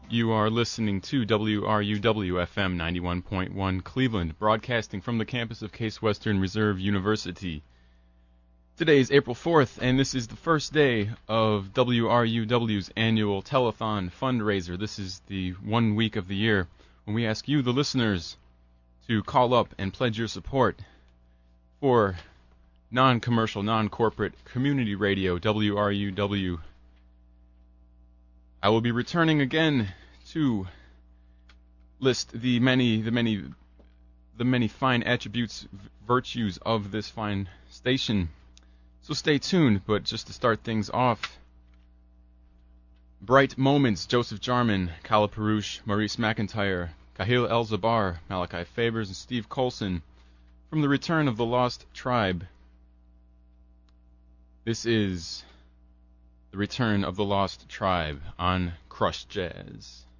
You are listening to WRUW-FM 91.1 Cleveland, broadcasting from the campus of Case Western Reserve University. Today is April 4th, and this is the first day of WRUW's annual telethon fundraiser. This is the 1 week of the year when we ask you, the listeners, to call up and pledge your support for non-commercial, non-corporate community radio, WRUW. I will be returning again to list the many fine attributes, virtues of this fine station. So stay tuned. But just to start things off, Bright Moments, Joseph Jarman, Kala Perush, Maurice McIntyre, Kahil El-Zabar, Malachi Favors, and Steve Colson from The Return of the Lost Tribe. This is The Return of the Lost Tribe on Crush Jazz.